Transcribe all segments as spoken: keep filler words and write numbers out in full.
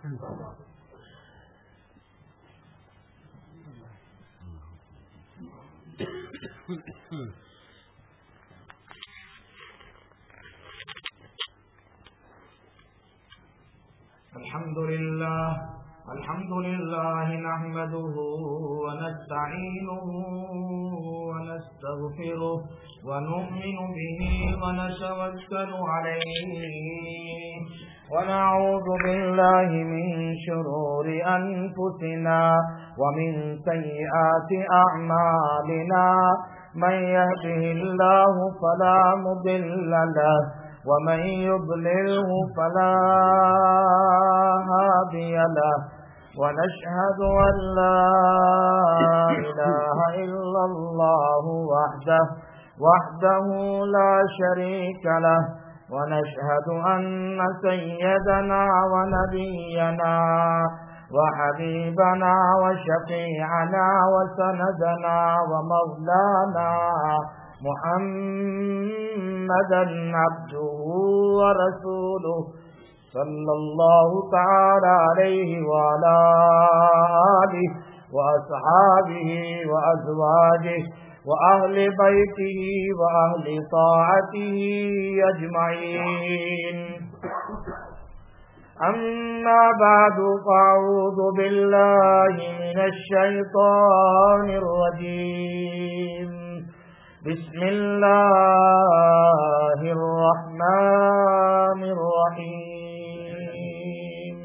الحمد لله الحمد لله نحمده ونستعينه ونستغفره ونؤمن به ونتوكل عليه ونعوذ بالله من شرور أنفسنا ومن سيئات أعمالنا من يهده الله فلا مضل له ومن يضلله فلا هادي له ونشهد أن لا إله إلا الله وحده وحده لا شريك له ونشهد أن سيدنا ونبينا وحبيبنا وشفيعنا وسندنا ومولانا محمدا عبده ورسوله صلى الله تعالى عليه وعلى آله وأصحابه وأزواجه وأهل بيته وأهل طاعته أجمعين أما بعد فأعوذ بالله من الشيطان الرجيم بسم الله الرحمن الرحيم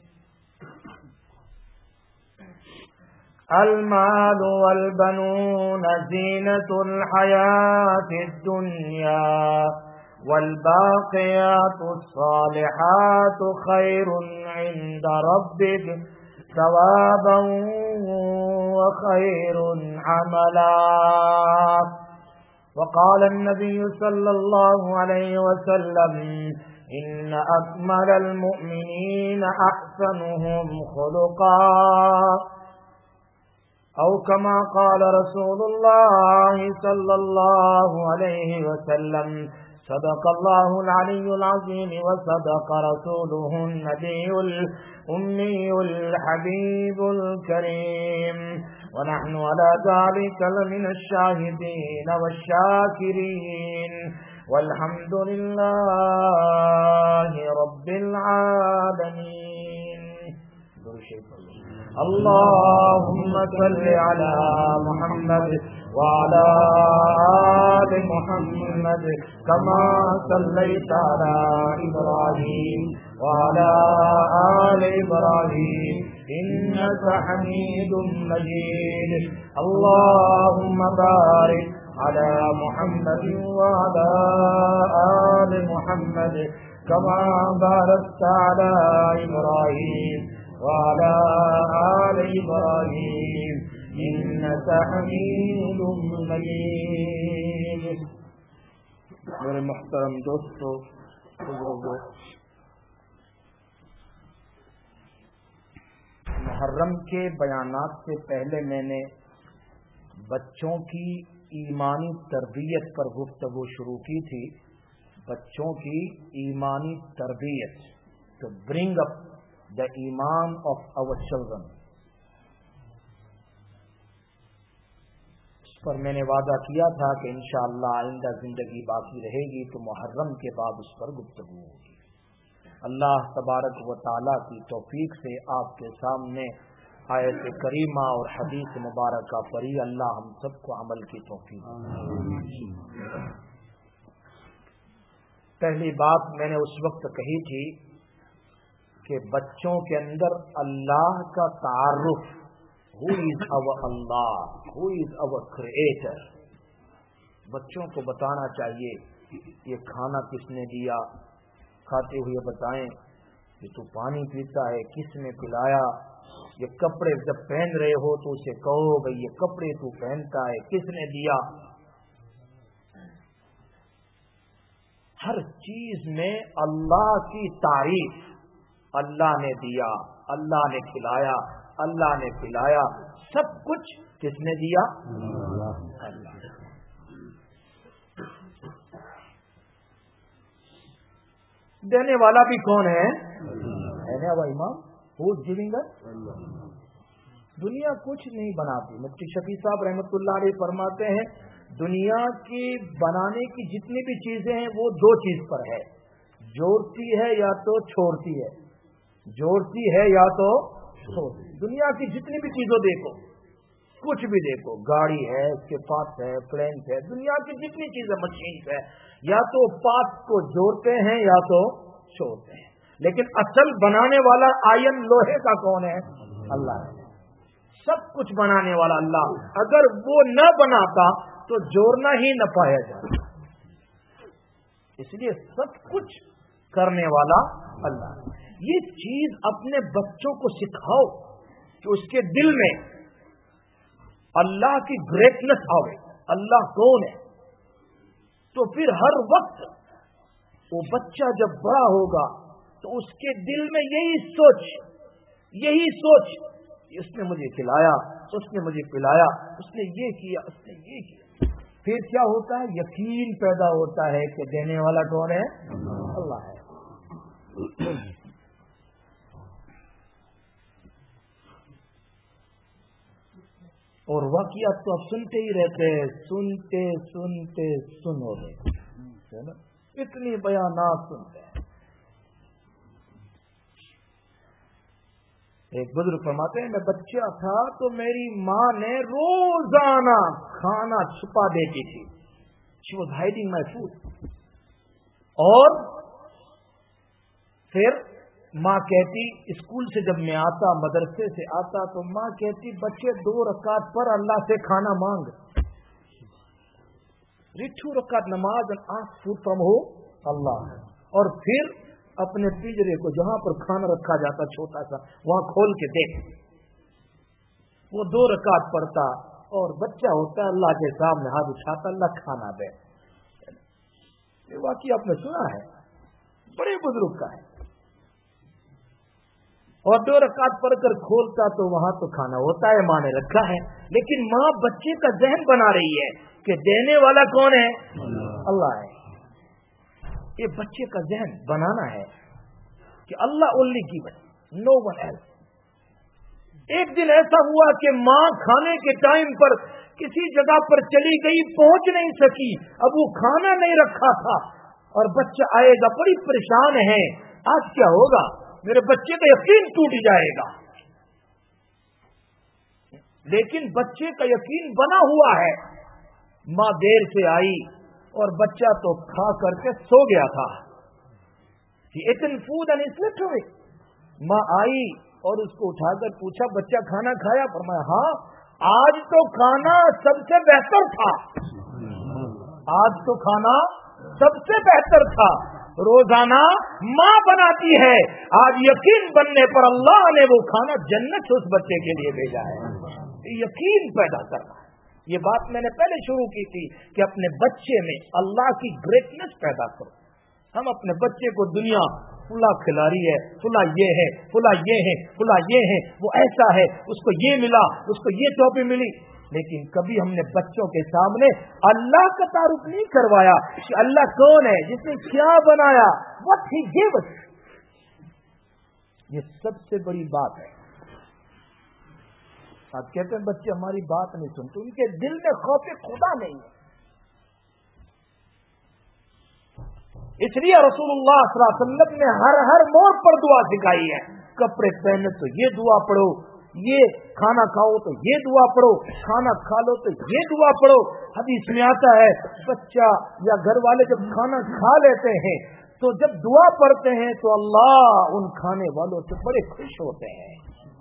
المال والبنون زينة الحياة الدنيا والباقيات الصالحات خير عند ربك ثوابا وخير عملا. وقال النبي صلى الله عليه وسلم إن أكمل المؤمنين أحسنهم خلقا أو كما قال رسول الله صلى الله عليه وسلم صدق الله العلي العظيم وصدق رسوله النبي الأمي الحبيب الكريم ونحن على ذلك لمن الشاهدين والشاكرين والحمد لله رب العالمين. اللهم صل على محمد وعلى آل محمد كما صليت على إبراهيم وعلى آل إبراهيم إنك حميد مجيد. اللهم بارك على محمد وعلى آل محمد كما باركت على إبراهيم وعلى آل إبراهيم إنك حميد مجيد. میرے محترم دوستو، بزرگوں، محرم کے بیانات سے پہلے میں نے بچوں کی ایمانی تربیت پر گفتگو شروع کی تھی. بچوں کی ایمانی تربیت، to bring up the iman of our children. اس پر میں نے وعدہ کیا تھا کہ انشاءاللہ آئندہ زندگی باقی رہے گی تو محرم کے بعد اس پر گفتگو ہوگی. اللہ تبارک و تعالی کی توفیق سے آپ کے سامنے آیت کریمہ اور حدیث مبارکہ پڑھی. اللہ ہم سب کو عمل کی توفیق. پہلی بات میں نے اس وقت کہی تھی کہ بچوں کے اندر اللہ کا تعارف، who is our Allah, who is our creator. بچوں کو بتانا چاہیے یہ کھانا کس نے دیا، کھاتے ہوئے بتائیں کہ تو پانی پیتا ہے کس نے پلایا. یہ کپڑے جب پہن رہے ہو تو اسے کہو بھئی یہ کپڑے تو پہنتا ہے کس نے دیا. ہر چیز میں اللہ کی تعریف، اللہ نے دیا، اللہ نے کھلایا، اللہ نے پلایا، سب کچھ کس نے دیا؟ اللہ. دینے والا بھی کون ہے؟ ہے نا وہ امام. Who is giving us? दुनिया कुछ नहीं बनाती. मुफ्ती शफी साहब रहमतुल्लाह अलैह फरमाते हैं दुनिया की बनाने की जितनी भी चीजें हैं वो दो चीज पर है, जोड़ती है या तो छोड़ती है, जोड़ती है या तो छोड़ती. दुनिया की जितनी भी चीजों देखो, कुछ भी देखो, गाड़ी है, उसके पार्ट्स है, प्लेन है, दुनिया की जितनी चीजें मशीन है, या तो पार्ट्स को जोड़ते हैं या तो छोड़ते हैं. लेकिन असल बनाने वाला आयन लोहे का कौन है? अल्लाह है. सब कुछ बनाने वाला अल्लाह. अगर वो न बनाता तो जोड़ना ही न पाया जाता. इसलिए सब कुछ करने वाला अल्लाह. ये चीज अपने बच्चों को सिखाओ कि उसके दिल में अल्लाह की ग्रेटनेस आवे, अल्लाह कौन है. तो फिर हर वक्त वो बच्चा जब बड़ा होगा तो उसके दिल में यही सोच, यही सोच, उसने मुझे खिलाया, उसने मुझे पिलाया, उसने ये किया, उसने ये किया. फिर क्या होता है? यकीन पैदा होता है कि देने वाला कौन है? अल्लाह है. और वाक़ियात तो अब सुनते ही रहते हैं, सुनते सुनते सुन हो गए, है ना. इतनी बयानात सुनते हैं. एक बुजुर्ग फरमाते हैं मैं बच्चा था तो मेरी माँ ने रोजाना खाना छुपा देती थी. She was hiding my food. और फिर माँ कहती, स्कूल से जब मैं आता, मदरसे से आता, तो माँ कहती बच्चे दो रकात पर अल्लाह से खाना मांग. टू रकात नमाज एंड आस्क फूड फ्रॉम हो अल्लाह. और फिर अपने पिंजरे को जहां पर खाना रखा जाता छोटा सा, वहां खोल के देख, वो दो रकात पढ़ता और बच्चा होता अल्लाह के सामने हाथ उठाता, अल्लाह खाना दे. ये वाकई आपने सुना है, बड़े बुजुर्ग का है. और दो रकात पढ़कर खोलता तो वहां तो खाना होता है, माँ ने रखा है. लेकिन माँ बच्चे का जहन बना रही है कि देने वाला कौन है? अल्लाह है. ये बच्चे का जहन बनाना है कि Allah only given, no one else. एक दिन ऐसा हुआ कि माँ खाने के टाइम पर किसी जगह पर चली गई, पहुंच नहीं सकी. अब वो खाना नहीं रखा था और बच्चा आएगा, बड़ी परेशान है, आज क्या होगा, मेरे बच्चे का यकीन टूट जाएगा. लेकिन बच्चे का यकीन बना हुआ है. माँ देर से आई और बच्चा तो खा करके सो गया था. Eaten food and slipped away. माँ आई और उसको उठाकर पूछा बच्चा खाना खाया? फरमाया हाँ, आज तो खाना सबसे बेहतर था, आज तो खाना सबसे बेहतर था. रोजाना माँ बनाती है, आज यकीन बनने पर अल्लाह ने वो खाना जन्नत से उस बच्चे के लिए भेजा है. यकीन पैदा करना. ये बात मैंने पहले शुरू की थी कि अपने बच्चे में अल्लाह की ग्रेटनेस पैदा करो. हम अपने बच्चे को दुनिया फुला खिलाड़ी है, फुला ये है, फुला ये है, फुला ये है, वो ऐसा है, उसको ये मिला, उसको ये टॉपी मिली. लेकिन कभी हमने बच्चों के सामने अल्लाह का तारुफ नहीं करवाया कि अल्लाह कौन है, जिसने क्या बनाया, व्हाट ही गिव अस. ये सबसे बड़ी बात है. आप कहते हैं बच्चे हमारी बात नहीं सुनते, उनके दिल में खौफ खुदा नहीं है. इसलिए रसूलुल्लाह सल्लल्लाहु अलैहि वसल्लम ने हर हर मोड़ पर दुआ सिखाई है. कपड़े पहने तो ये दुआ पढ़ो, ये खाना खाओ तो ये दुआ पढ़ो, खाना खा लो तो ये दुआ पढ़ो. हदीस में आता है बच्चा या घर वाले जब खाना खा लेते हैं तो जब दुआ पढ़ते हैं तो अल्लाह उन खाने वालों से बड़े खुश होते हैं.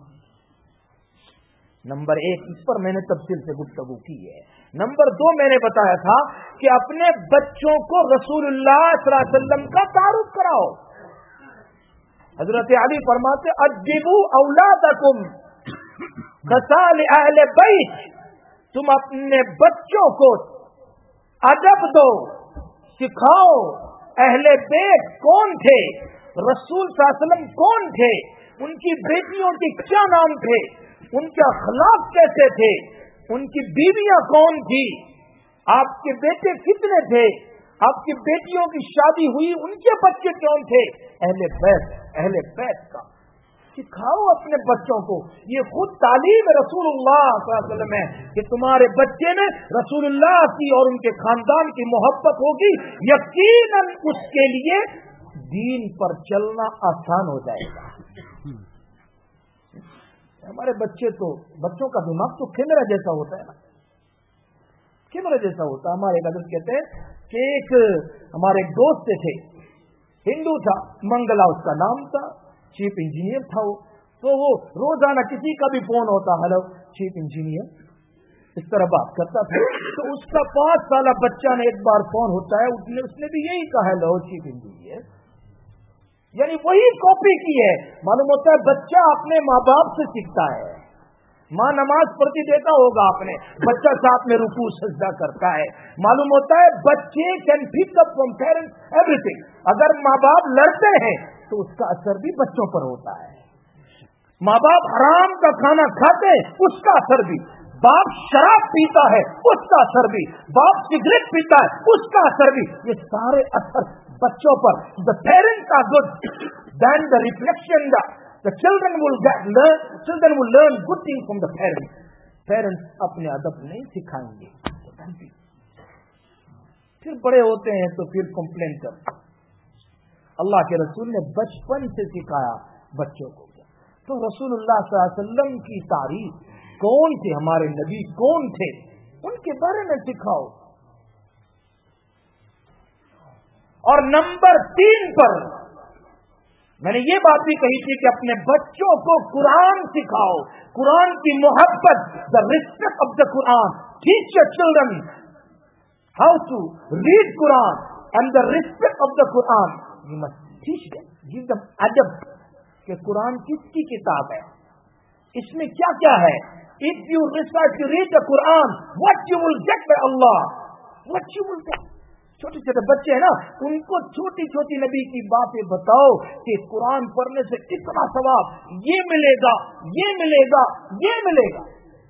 नंबर एक, इस पर मैंने तफसील से गुफ्तगू की है. नंबर दो, मैंने बताया था कि अपने बच्चों को रसूलुल्लाह सल्लल्लाहु अलैहि वसल्लम का तारुफ कराओ. हजरत अली फरमाते अद्दिबू औलादकुम कसाल अहले बैत. तुम अपने बच्चों को अदब दो, सिखाओ. अहले बैत कौन थे, रसूल सल्लल्लाहु अलैहि वसल्लम कौन थे, उनकी बेटियों के क्या नाम थे, उनके अखलाक कैसे थे, उनकी बीवियां कौन थी, आपके बेटे कितने थे, आपकी बेटियों की शादी हुई, उनके बच्चे कौन थे. अहले बैत, अहले बैत का سکھاؤ اپنے بچوں کو. یہ خود تعلیم رسول اللہ صلی اللہ علیہ وسلم ہے کہ تمہارے بچے میں رسول اللہ کی اور ان کے خاندان کی محبت ہوگی, یقیناً اس کے لیے دین پر چلنا آسان ہو جائے گا. ہمارے بچے تو بچوں کا دماغ تو کیمرہ جیسا ہوتا ہے نا, کیمرہ جیسا ہوتا ہے. ہمارے حضرت کہتے ہیں کہ ایک ہمارے ایک دوست تھے, ہندو تھا, منگلا اس کا نام تھا, چیف انجینئر تھا وہ. تو وہ روزانہ کسی کا بھی فون ہوتا, ہلو چیف انجینئر, اس طرح بات کرتا تھا. تو اس کا پانچ سالہ بچہ نے ایک بار فون ہوتا ہے, اس نے اس نے بھی یہی کہا, ہلو چیف انجینئر, یعنی وہی کاپی کی ہے. معلوم ہوتا ہے بچہ اپنے ماں باپ سے سیکھتا ہے. ماں نماز پڑھتی دیتا ہوگا اپنے بچہ ساتھ میں رکوع سجدہ کرتا ہے. معلوم ہوتا ہے بچے can pick up from parents everything. اگر ماں باپ لڑتے ہیں تو اس کا اثر بھی بچوں پر ہوتا ہے. ماں باپ حرام کا کھانا کھاتے ہیں, اس کا اثر بھی. باپ شراب پیتا ہے, اس کا اثر بھی. باپ سگریٹ پیتا ہے, اس کا اثر بھی. یہ سارے اثر بچوں پر. The parents are good, then the reflection, the, the children will get learn, children will learn good things from the parents. Parents اپنے ادب نہیں سکھائیں گے, پھر بڑے ہوتے ہیں تو پھر کمپلین کرتے. اللہ کے رسول نے بچپن سے سکھایا بچوں کو. تو رسول اللہ صلی اللہ علیہ وسلم کی تعریف, کون تھے ہمارے نبی, کون تھے, ان کے بارے میں سکھاؤ. اور نمبر تین پر میں نے یہ بات بھی کہی تھی کہ اپنے بچوں کو قرآن سکھاؤ, قرآن کی محبت, the respect of the Quran. Teach your children how to read Quran and the respect of the Quran. You must teach them, give them adab کہ قرآن کس کی کتاب ہے, اس میں کیا کیا ہے. If you recite, you read the Quran, what you will get by Allah, what you will get. چھوٹے چھوٹے بچے ہیں نا, ان کو چھوٹی چھوٹی نبی کی باتیں بتاؤ کہ قرآن پڑھنے سے کتنا ثواب, یہ ملے گا, یہ ملے گا, یہ ملے گا.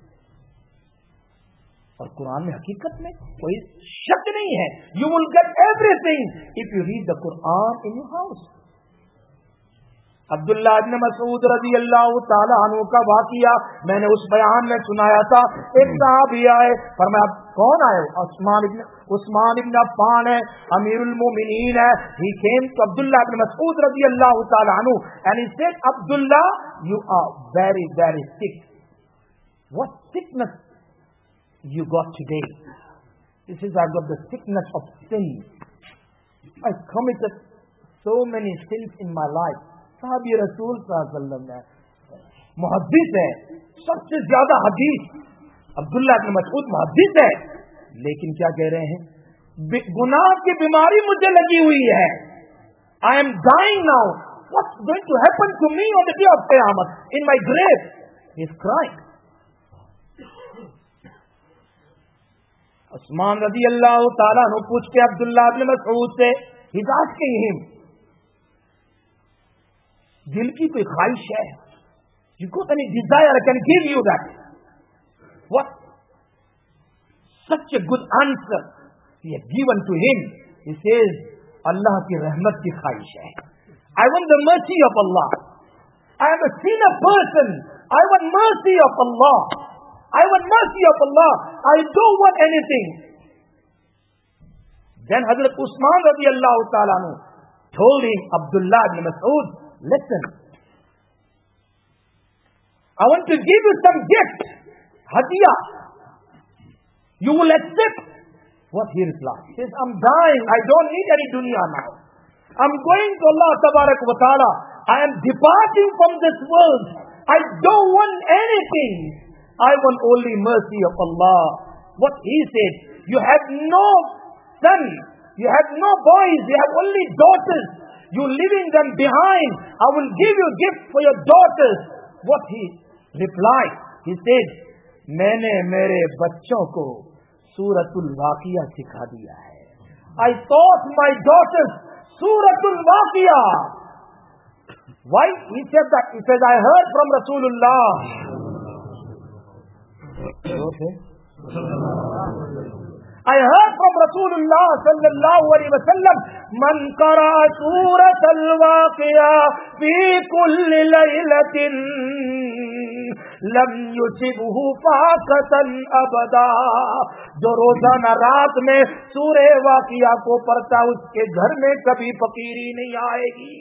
اور قرآن میں حقیقت میں کوئی شک نہیں ہے. You will get everything if you read the Quran in your house. عبداللہ ابن مسعود رضی اللہ تعالی عنہ کا واقعہ میں نے اس بیان میں سنایا تھا. ایک صحابی آئے, فرمایا کون آئے؟ عثمان ابن عثمان ابن عفان ہے, امیر المومنین ہے. He came to Abdullah ibn Mas'ud رضی اللہ تعالی عنہ and he said, Abdullah, you are very very sick. What sickness you got today? He says, I got the sickness of sin. I committed so many sins in my life. صحابی رسول صلی اللہ علیہ وسلم ہے, محدث ہے, سب سے زیادہ حدیث. عبداللہ بن مسعود محدث ہے, لیکن کیا کہہ رہے ہیں, گناہ کی بیماری مجھے لگی ہوئی ہے. I am dying now. What's going to happen to me on the day of Qiyamah? In my grave. He is crying. عثمان رضی اللہ تعالیٰ عنہ پوچھ کے عبداللہ بن مسعود سے, he's asking him, دل کی کوئی خواہش ہے, you got any desire, I can give you that. What? Such a good answer he had given to him. He says, اللہ کی رحمت کی خواہش ہے. I want the mercy of Allah. I am a sinner person. I want mercy of Allah. I want mercy of Allah. I don't want anything. Then Hazrat Usman radi Allah ta'ala anhu told him, Abdullah ibn Mas'ud, listen, I want to give you some gift, hadiyah. You will accept. What he replied? He says, I'm dying. I don't need any dunya now. I'm going to Allah tabarak wa ta'ala. I am departing from this world. I don't want anything. I want only mercy of Allah. What he said, you have no son, you have no boys, you have only daughters. You leaving them behind. I will give you gift for your daughters. What he replied, he said, میں نے میرے بچوں کو سورۃ الواقعہ سکھا دیا ہے. I taught my daughters سورۃ الواقعہ. Why? He said that. He says, I heard from Rasulullah. Okay. I heard from Rasulullah sallallahu alaihi wasallam من قرأ سورة الواقعة في كل ليلة لم يصبه فاقة ابدا. جو روزانہ رات میں سورہ واقعہ کو پڑھتا اس کے گھر میں کبھی فقیری نہیں آئے گی.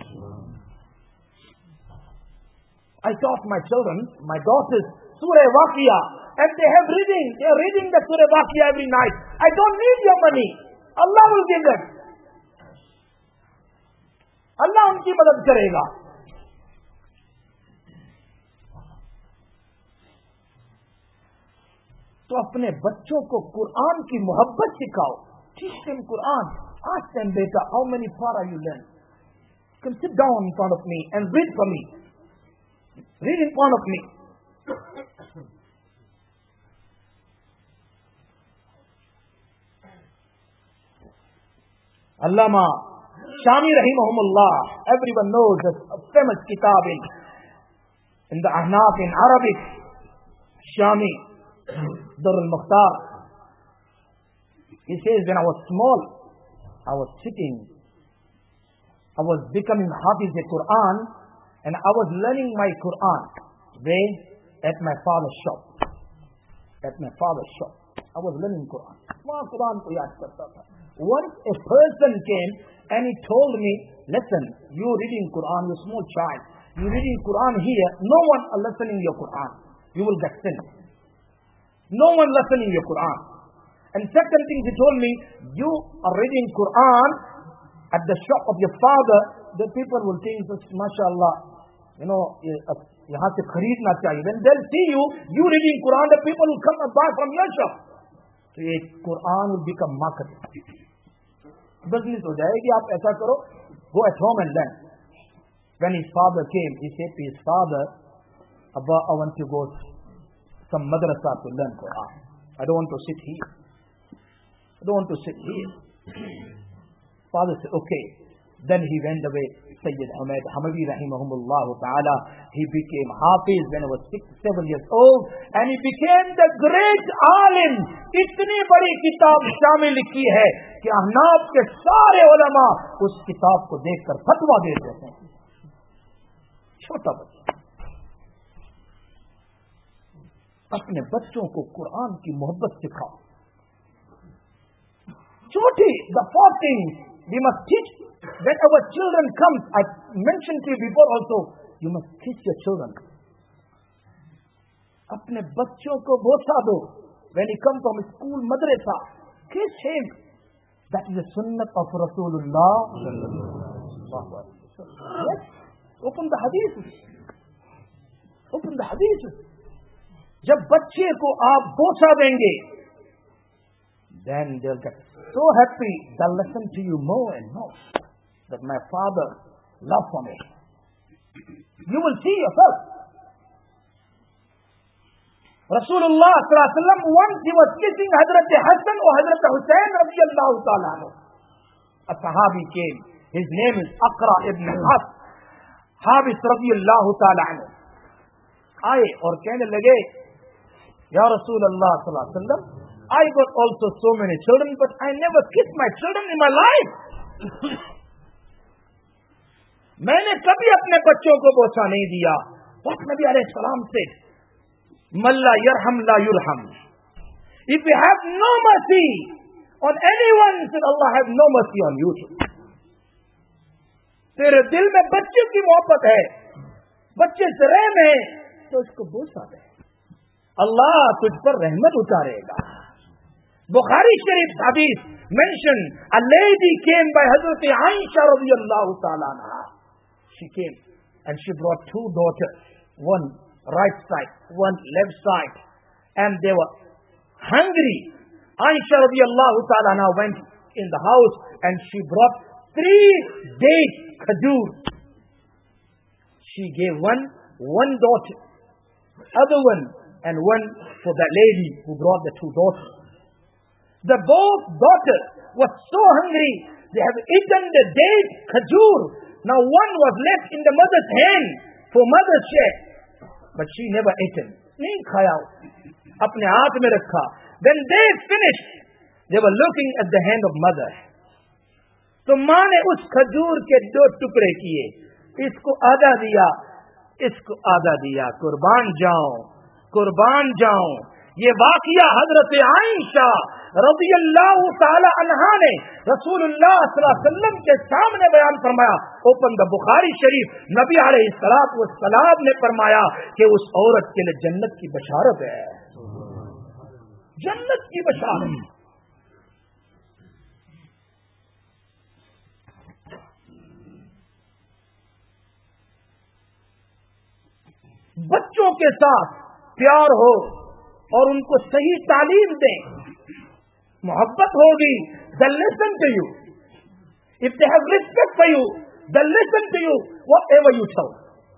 I taught my children, my daughters, Surah Waqia, and they have reading. They are reading the Surah Waqia every night. I don't need your money. Allah will give them. Allah unki madad karega. تو اپنے بچوں کو قرآن کی محبت سکھاؤ. Teach them Quran. Ask them, beta, how many para you learn? Come sit down in front of me and read for me. Read in front of me. Allama Shami rahimahumullah, everyone knows a famous kitab in, in the Ahnaf in Arabic. Shami Dur al-Mukhtar. He says, when I was small, I was sitting, I was becoming Hafiz of Quran, and I was learning my Quran. Where? At my father's shop. At my father's shop. I was learning Quran. Wahan Quran ko yaad karta tha. Once a person came and he told me, listen, you reading Quran, you small child, you reading Quran here, no one are listening your Quran. You will get sin. No one listening your Quran. And second thing he told me, you are reading Quran at the shop of your father, the people will think, mashallah, you know, yahan se khareedna chahiye. When they'll see you, you reading Quran, the people will come and buy from your shop. So ye Quran will become market. Business ho jayegi, aap aisa karo, go at home and learn. When his father came, he said to his father, Abba, I want to go some madrasa to learn Quran. I don't want to sit here. I don't want to sit here. Father said, okay. Then he went away. Sayyid Ahmed Hamawi rahimahumullah ta'ala, he became Hafiz when he was six, seven years old, and he became the great alim. Itni badi kitab Shami likhi hai कि अहनाफ के सारे उलमा उस किताब को देखकर फतवा दे देते हैं. छोटा बच्चा अपने बच्चों को कुरान की मोहब्बत सिखाओ. छोटी the fourth thing we must teach when our children come. I mentioned to you before also, you must teach your children. अपने बच्चों को बोसा दो. When he come from school, madrasa, kiss him. That is the sunnah of Rasulullah. Yes. Open the hadith. Open the hadith. जब बच्चे को आप बोसा देंगे, then they'll get so happy. They'll listen to you more and more. That my father loved for me. You will see yourself. Rasulullah sallallahu alaihi wasallam, once he was kissing Hazrat Hassan or Hazrat Hussain radiyallahu ta'ala anhu. A sahabi came. His name is Aqra ibn Hafs. Habis radiyallahu ta'ala anhu. Aaye aur kehne lage, Ya Rasulullah sallallahu alaihi wasallam, I got also so many children, but I never kissed my children in my life. मैंने कभी अपने बच्चों को बोसा नहीं दिया. What Nabi alayhi salam said, Malla yarham la yurham. If you have no mercy on anyone, said Allah have no mercy on you too. तेरे दिल में बच्चे की मोहब्बत है, बच्चे से रहम है, तो उसको बोसा दे. Allah तुझ पर रहमत उतारेगा. Bukhari Sharif hadith mentioned a lady came by Hazrat Aisha radiyallahu ta'ala anha. She came and she brought two daughters, one right side, one left side, and they were hungry. Aisha radiyallahu ta'ala anha went in the house and she brought three dates, khajur. She gave one, one daughter, other one, and one for the lady who brought the two daughters. The both daughters were so hungry, they have eaten the date khajur. Now one was left in the mother's hand for mother's share, but she never ate it. Nahi khaya, apne haath mein rakha. When they finished, they were looking at the hand of mother. تو ماں نے اس کھجور کے دو ٹکڑے کیے، اس کو آدھا دیا، اس کو آدھا دیا، قربان جاؤں قربان جاؤں۔ یہ واقعہ حضرت عائشہ رضی اللہ تعالی عنہا نے رسول اللہ صلی اللہ علیہ وسلم کے سامنے بیان فرمایا۔ اوپن دا بخاری شریف، نبی علیہ الصلوۃ والسلام نے فرمایا کہ اس عورت کے لیے جنت کی بشارت ہے، جنت کی بشارت۔ بچوں کے ساتھ پیار ہو اور ان کو صحیح تعلیم دیں، محبت ہوگی، they'll listen to you. If they have respect for you, they'll listen to you whatever you tell.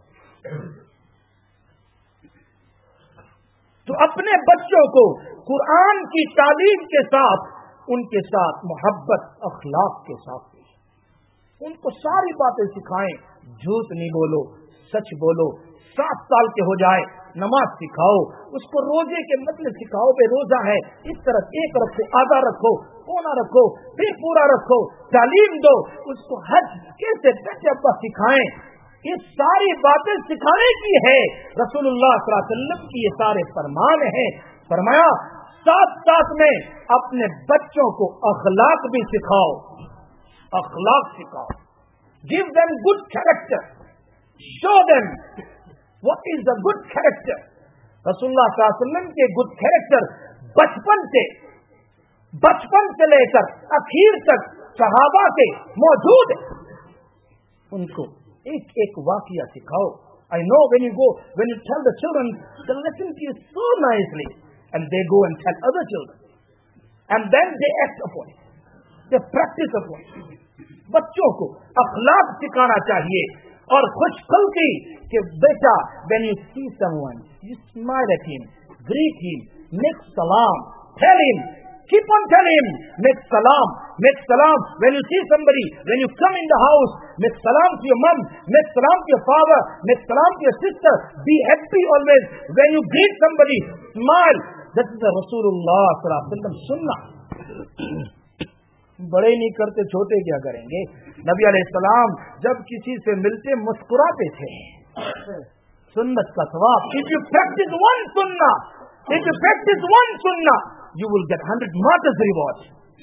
تو اپنے بچوں کو قرآن کی تعلیم کے ساتھ، ان کے ساتھ محبت اخلاق کے ساتھ دیں، ان کو ساری باتیں سکھائیں، جھوٹ نہیں بولو، سچ بولو۔ سات سال کے ہو جائے نماز سکھاؤ، اس کو روزے کے مطلب سکھاؤ، بے روزہ ہے اس طرح ایک رکھو، آدھا رکھو، پونا رکھو، پھر پورا رکھو، تعلیم دو اس کو، حج کیسے بیٹے ابا سکھائیں، یہ ساری باتیں سکھانے کی ہے۔ رسول اللہ صلی اللہ علیہ وسلم کی یہ سارے فرمان ہیں۔ فرمایا ساتھ ساتھ میں اپنے بچوں کو اخلاق بھی سکھاؤ، اخلاق سکھاؤ، give them good character, show them what is the good character. رسول اللہ صلی اللہ علیہ وسلم کے گڈ کیریکٹر بچپن سے بچپن سے لے کر اخیر تک صحابہ کے موجود ہے، ان کو ایک ایک واقعہ سکھاؤ۔ I know when you go, when you tell the children, they listen to you so nicely, and they go and tell other children, and then they act upon it, they practice upon it. بچوں کو اخلاق سکھانا چاہیے اور خوش خلقی کہ بیٹا when you see someone you smile at him, greet him, make salam, tell him, keep on telling him, make salam, make salam when you see somebody, when you come in the house, make salam to your mom, make salam to your father, make salam to your sister, be happy always when you greet somebody, smile. That is the Rasulullah sallallahu alaihi wasallam sunnah. بڑے نہیں کرتے، چھوٹے کیا کریں گے؟ نبی علیہ السلام جب کسی سے ملتے مسکراتے تھے، سنت کا ثواب۔ If you practice one sunnah, if you practice one sunnah, you will get hundred martyrs reward.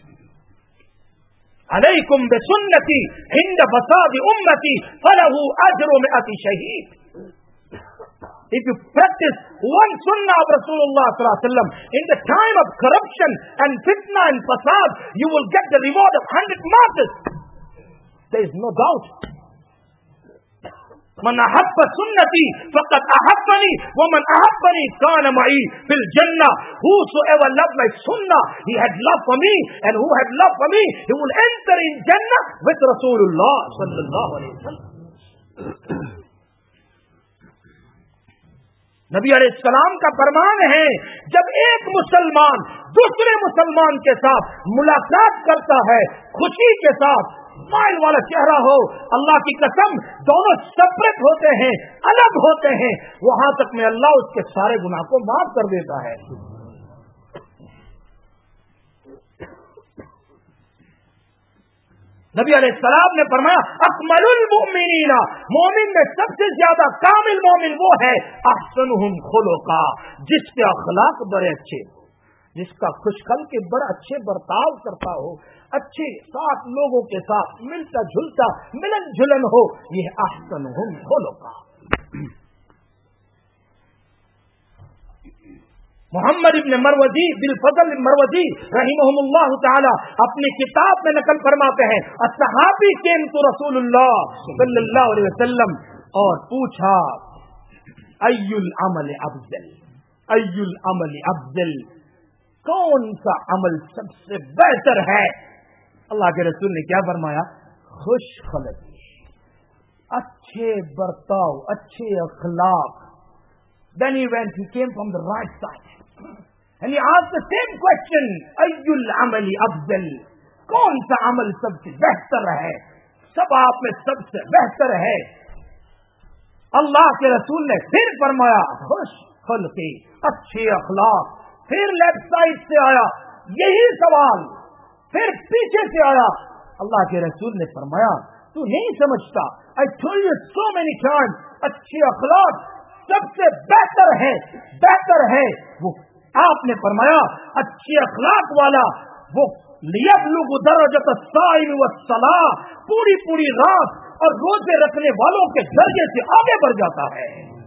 علیکم بسنتی عند فساد امتی فلہ اجر مئۃ شہید۔ If you practice one sunnah of Rasulullah sallallahu alaihi wasallam in the time of corruption and fitna and fasad, you will get the reward of hundred martyrs. There is no doubt. من احب سنتی فقد احبنی ومن احبنی کان معی فی الجنہ. Whosoever loved my sunnah, he had love for me, and who had love for me, he will enter in Jannah with Rasulullah sallallahu alaihi wasallam. نبی علیہ السلام کا فرمان ہے جب ایک مسلمان دوسرے مسلمان کے ساتھ ملاقات کرتا ہے خوشی کے ساتھ، اسمائل والا چہرہ ہو، اللہ کی قسم دونوں سپریٹ ہوتے ہیں، الگ ہوتے ہیں، وہاں تک میں اللہ اس کے سارے گناہ کو معاف کر دیتا ہے۔ نبی علیہ السلام نے فرمایا اکمل المؤمنین، مومن میں سب سے زیادہ کامل مومن وہ ہے احسنہم خلقا، جس کے اخلاق بڑے اچھے، جس کا خوش خل کے بڑا اچھے برتاؤ کرتا ہو، اچھے ساتھ لوگوں کے ساتھ ملتا جھلتا ملن جھلن ہو، یہ احسنہم خلقا۔ محمد ابن مروزی بالفضل مروزی رحمہم اللہ تعالی اپنی کتاب میں نقل فرماتے ہیں الصحابی came to رسول اللہ صلی اللہ علیہ وسلم اور پوچھا ای العمل افضل، ای العمل افضل، کون سا عمل سب سے بہتر ہے؟ اللہ کے رسول نے کیا فرمایا؟ خوش خلقی، اچھے برتاؤ، اچھے اخلاق۔ Then he went, he came from the right side. And he asked the same question, Ayyul amali afdal, کون سا عمل سب سے بہتر ہے؟ سب آپ میں سب سے بہتر ہے۔ اللہ کے رسول نے پھر فرمایا خوش خلقی، اچھے اخلاق۔ پھر لیفٹ سائڈ سے آیا یہی سوال، پھر پیچھے سے آیا اللہ کے رسول نے فرمایا تو نہیں سمجھتا, I told you so many times, اچھے اخلاق سب سے بہتر ہے, بہتر ہے وہ. آپ نے فرمایا اچھے اخلاق والا وہ لیبلغ درجۃ الصائم والصلاۃ, پوری پوری رات اور روزے رکھنے والوں کے درجے سے آگے بڑھ جاتا ہے.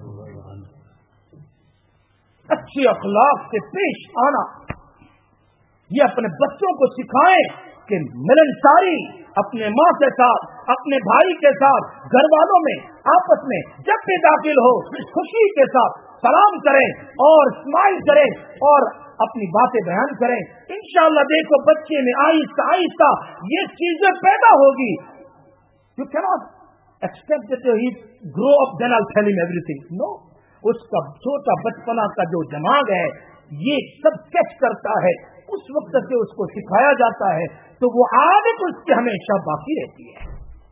اچھے اخلاق سے پیش آنا, یہ اپنے بچوں کو سکھائیں کہ ملنساری اپنے ماں کے ساتھ, اپنے بھائی کے ساتھ, گھر والوں میں آپس میں جب بھی داخل ہو خوشی کے ساتھ سلام کریں اور اسمائل کریں اور اپنی باتیں بیان کریں. انشاءاللہ دیکھو بچے میں آہستہ آہستہ یہ چیزیں پیدا ہوگی. You cannot expect that he grow up then I'll tell him everything. No. اس کا چھوٹا بچپنا کا جو دماغ ہے یہ سب کیچ کرتا ہے, اس وقت سے اس کو سکھایا جاتا ہے تو وہ عادت اس کی ہمیشہ باقی رہتی ہے.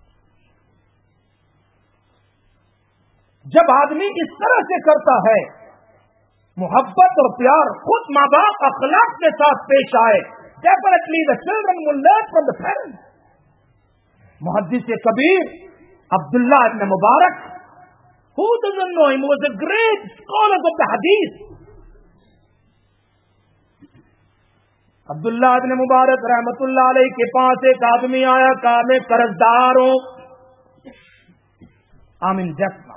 جب آدمی اس طرح سے کرتا ہے, محبت اور پیار خود ماں باپ اخلاق کے ساتھ پیش آئے, definitely the children will learn from the parents. محدث کبیر عبداللہ ابن مبارک, who doesn't know him, was a great scholar of the hadith. عبداللہ ابن مبارک رحمت اللہ علیہ کے پاس ایک آدمی آیا, کہا میں قرض دار ہوں, I'm in debt now.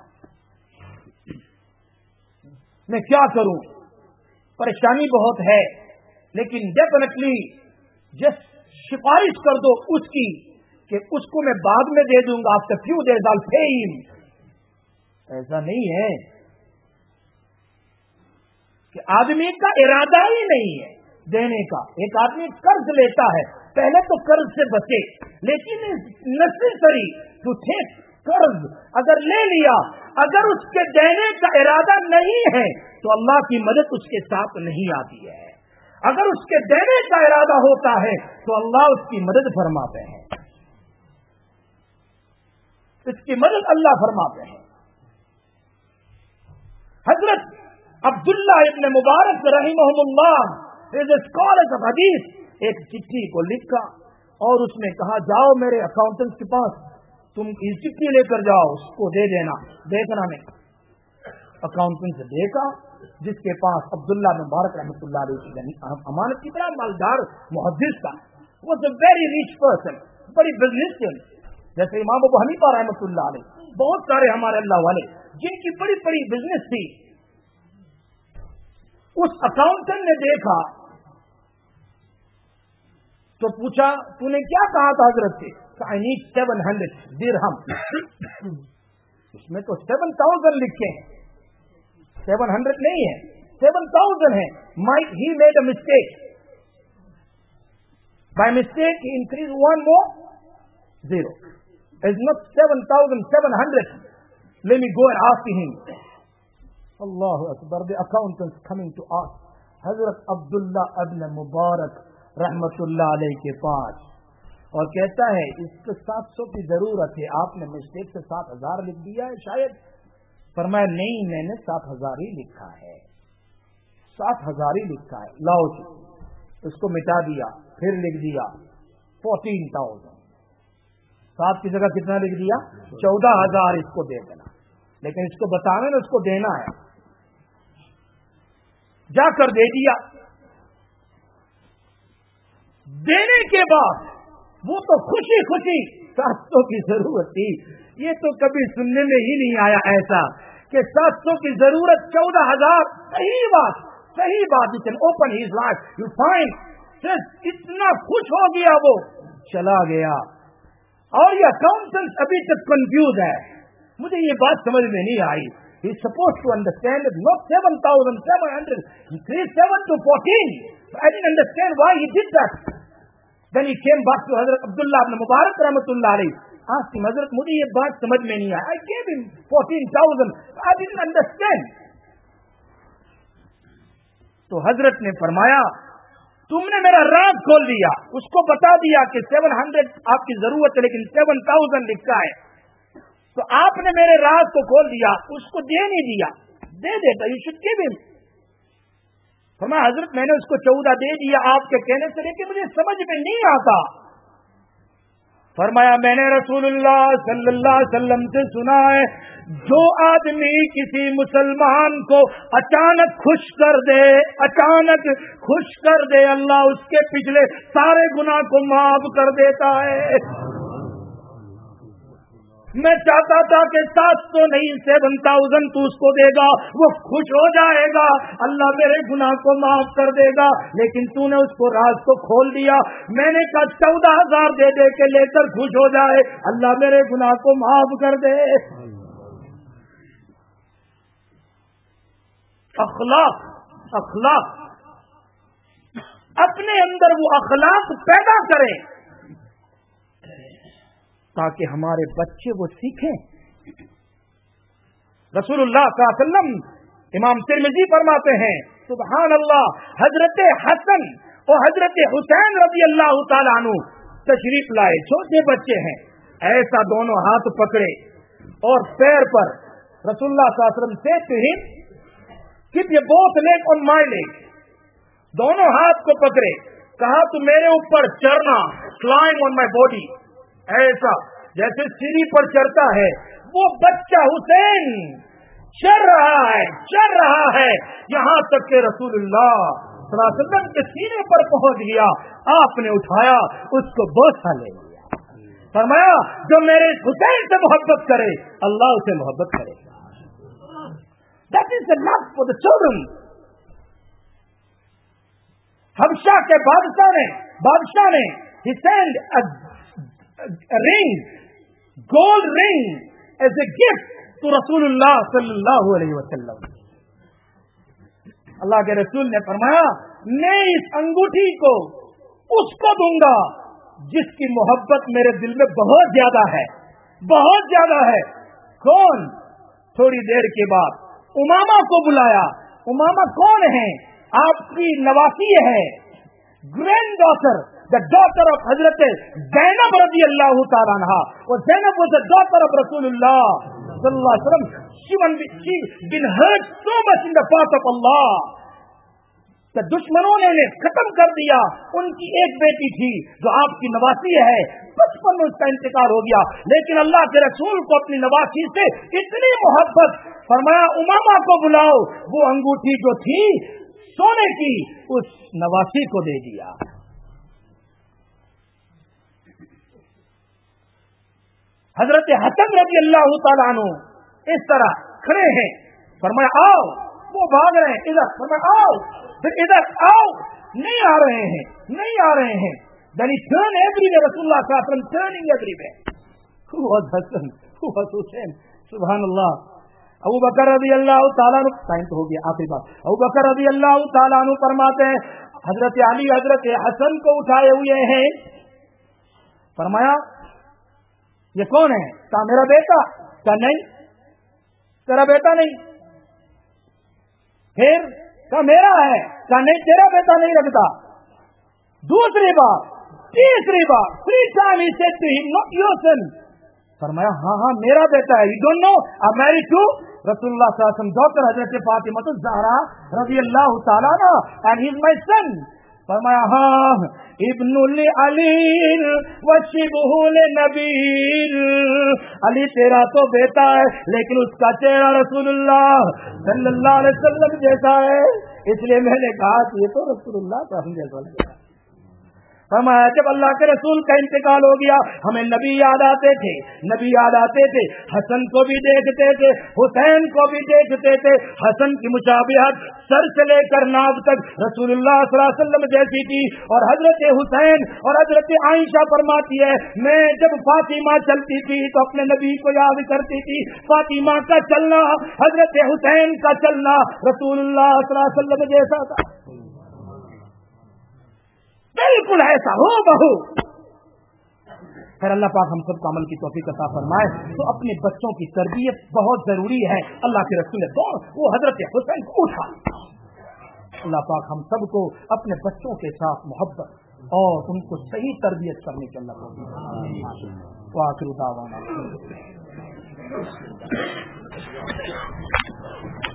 میں کیا کروں, پریشانی بہت ہے, لیکن ڈیفینیٹلی جسٹ سفارش کر دو اس کی کہ اس کو میں بعد میں دے دوں گا, after few days I'll pay him. ایسا نہیں ہے کہ آدمی کا ارادہ ہی نہیں ہے دینے کا. ایک آدمی قرض لیتا ہے, پہلے تو قرض سے بچے, لیکن نیسیسری ٹو ٹیک قرض اگر لے لیا, اگر اس کے دینے کا ارادہ نہیں ہے تو اللہ کی مدد اس کے ساتھ نہیں آتی ہے. اگر اس کے دینے کا ارادہ ہوتا ہے تو اللہ اس کی مدد فرماتے ہیں, اس کی مدد اللہ فرماتے ہیں. حضرت عبداللہ ابن مبارک رحمہم اللہ از اے اسکالر آف حدیث, ایک چٹھی کو لکھا اور اس میں کہا جاؤ میرے اکاؤنٹنٹ کے پاس, تم یہ چٹھی لے کر جاؤ, اس کو دے دینا. دیکھنا نہیں, اکاؤنٹنٹ سے دیکھا جس کے پاس عبداللہ ابن مبارک رحمۃ اللہ علیہ امانت کی طرح مالدار محدث تھا, was a very rich person, بڑی بزنس مین, جیسے امام ابو حنیفہ رحمۃ اللہ علیہ, بہت سارے ہمارے اللہ والے جن کی بڑی بڑی بزنس تھی. اس اکاؤنٹنٹ نے دیکھا تو پوچھا تو نے کیا کہا تھا حضرت سے, آئی نیڈ سیون ہنڈریڈ درہم. اس میں تو سیون تھاؤزینڈ لکھے ہیں, سیون ہنڈریڈ نہیں ہے, سیون تھاؤزینڈ ہے. Might he made a mistake, by mistake he increase one more zero. It's not seven thousand seven hundred. Let me go and ask him. Allahu Akbar. The accountants coming to us. Hazrat Abdullah ibn Mubarak rahmatullah alayhi ke paas. اور کہتا ہے اس کو سات سو کی ضرورت ہے, آپ نے مسٹیک سے سات ہزار لکھ دیا ہے شاید. فرمایا نہیں, میں نے سات ہزار ہی لکھا ہے, سات ہزار ہی لکھا ہے. لاؤ جی, اس کو مٹا دیا, پھر لکھ دیا فورٹین تھاؤزینڈ. سات کی جگہ کتنا لکھ دیا, چودہ ہزار اس کو دے دینا, لیکن اس کو بتانا نا اس کو دینا ہے. جا کر دے دیا. دینے کے بعد وہ تو خوشی خوشی, سات سو کی ضرورت تھی, یہ تو کبھی سننے میں ہی نہیں آیا ایسا کہ سات سو کی ضرورت چودہ ہزار. صحیح بات, صحیح بات. You can open his life, you find اتنا خوش ہو گیا, وہ چلا گیا. اور یہ اکاؤنٹنٹ ابھی تک کنفیوز ہے, مجھے یہ بات سمجھ میں نہیں آئی. He is supposed to understand not seven thousand seven hundred, increase seven to fourteen. I didn't understand why he did that. Then he came back to Hazrat Abdullah ibn Mubarak rahmatullah alayhi. Asked him, Hazrat, mujhe ye baat samajh mein nahi aayi. I gave him fourteen thousand. I didn't understand. تو حضرت نے فرمایا تم نے میرا راز کھول دیا, اس کو بتا دیا کہ سیون ہنڈریڈ آپ کی ضرورت ہے لیکن سیون تھاؤزینڈ لکھا ہے. تو آپ نے میرے راز کو کھول دیا, اس کو دے نہیں دیا. دے دیتا, یو شوڈ گیو ہم. فرمایا حضرت میں نے اس کو چودہ دے دیا آپ کے کہنے سے, لیکن مجھے سمجھ میں نہیں آتا فرمایا میں نے رسول اللہ صلی اللہ علیہ وسلم سے سنا ہے جو آدمی کسی مسلمان کو اچانک خوش کر دے اچانک خوش کر دے اللہ اس کے پچھلے سارے گناہ کو معاف کر دیتا ہے. میں چاہتا تھا کہ سات سو نہیں سیون تھاؤزینڈ تو اس کو دے گا, وہ خوش ہو جائے گا, اللہ میرے گناہ کو معاف کر دے گا, لیکن تو نے اس کو راز کو کھول دیا. میں نے کہا چودہ ہزار دے دے کے لے کر خوش ہو جائے, اللہ میرے گناہ کو معاف کر دے. اخلاق اخلاق اپنے اندر وہ اخلاق پیدا کریں تاکہ ہمارے بچے وہ سیکھیں. رسول اللہ صلی اللہ علیہ وسلم, امام ترمذی فرماتے ہیں سبحان اللہ, حضرت حسن اور حضرت حسین رضی اللہ تعالیٰ عنہ تشریف لائے, چھوٹے بچے ہیں, ایسا دونوں ہاتھ پکڑے اور پیر پر رسول اللہ صلی اللہ علیہ وسلم سے to him keep your both leg on my leg, دونوں ہاتھ کو پکڑے, کہا تو میرے اوپر چڑھنا, climb on my body, ایسا جیسے سیڑھی پر چڑھتا ہے. وہ بچہ حسین چڑھ رہا ہے چڑھ رہا ہے یہاں تک کہ رسول اللہ صلی اللہ علیہ وسلم کے سینے پر پہنچ گیا. آپ نے اٹھایا, اس کو بوسہ لے لیا, فرمایا جو میرے حسین سے محبت کرے اللہ اسے محبت کرے گا. That is the love for the children. حبشہ کے بادشاہ نے بادشاہ نے he sent a A ring, gold ring, as a gift to Rasulullah sallallahu alayhi wa sallam. اللہ کے رسول نے فرمایا میں اس انگوٹھی کو اس کو دوں گا جس کی محبت میرے دل میں بہت زیادہ ہے, بہت زیادہ ہے. کون؟ تھوڑی دیر کے بعد امامہ کو بلایا. امامہ کون ہے؟ آپ کی نواسی ہے, granddaughter, the daughter of Hazrat Zainab رضی اللہ تعالیٰ عنہ, اور Zainab was the daughter of Rasulullah sallallahu alaihi wasallam. She was she been hurt so much in the path of Allah. تو دشمنوں نے ختم کر دیا. ان کی ایک بیٹی تھی جو آپ کی نواسی ہے, بچپن میں اس کا انتقال ہو گیا, لیکن اللہ کے رسول کو اپنی نواسی سے اتنی محبت, فرمایا امامہ کو بلاؤ. وہ انگوٹھی جو تھی سونے کی اس نواسی کو دے دیا. حضرت حسن رضی اللہ تعالیٰ عنہ اس طرح کھڑے ہیں, فرمایا آؤ. وہ بھاگ رہے ہیں ادھر, فرمایا آؤ, پھر ادھر آؤ, نہیں آ رہے ہیں نہیں آ رہے ہیں. Then he turned everywhere, Rasulullah sallallahu alaihi wasallam turning everywhere. Who was Hassan? Who was Hussein? سبحان اللہ. ابو بکر رضی اللہ تعالیٰ عنہ, ٹائم تو ہو گیا, آخری بات. ابو بکر رضی اللہ تعالیٰ عنہ فرماتے ہیں حضرت علی حضرت حسن کو اٹھائے ہوئے ہیں. فرمایا یہ کون ہے؟ کہا میرا بیٹا. کہا نہیں تیرا بیٹا نہیں. پھر کہا میرا ہے. کہا نہیں تیرا بیٹا نہیں لگتا. دوسری بار, تیسری بار, three times he said to him, not your son. فرمایا ہاں ہاں میرا بیٹا ہے. You don't know I'm married to رسول اللہ صلی اللہ علیہ وسلم daughter حضرت فاطمہ الزہرا رضی اللہ تعالیٰ عنہ, and he's my son. فرمایا ہاں ابن علی وشبہ لنبی, علی تیرا تو بیٹا ہے لیکن اس کا چہرہ رسول اللہ صلی اللہ علیہ وسلم جیسا ہے, اس لیے میں نے کہا کہ یہ تو رسول اللہ کا ہم جیسا لگا. فرمایا جب اللہ کے رسول کا انتقال ہو گیا ہمیں نبی یاد آتے تھے, نبی یاد آتے تھے. حسن کو بھی دیکھتے تھے, حسین کو بھی دیکھتے تھے. حسن کی مشابہت سر سے لے کر ناف تک رسول اللہ صلی اللہ علیہ وسلم جیسی تھی. اور حضرت حسین اور حضرت عائشہ فرماتی ہے میں جب فاطمہ چلتی تھی تو اپنے نبی کو یاد کرتی تھی. فاطمہ کا چلنا, حضرت حسین کا چلنا رسول اللہ صلی اللہ علیہ وسلم جیسا تھا, بالکل ایسا ہو بہو. پھر اللہ پاک ہم سب کو عمل کی توفیق عطا فرمائے. تو اپنے بچوں کی تربیت بہت ضروری ہے. اللہ کے رسول نے وہ حضرت حسین کو اٹھا. اللہ پاک ہم سب کو اپنے بچوں کے ساتھ محبت اور ان کو صحیح تربیت کرنے کے اللہ کو آخر دعوانا.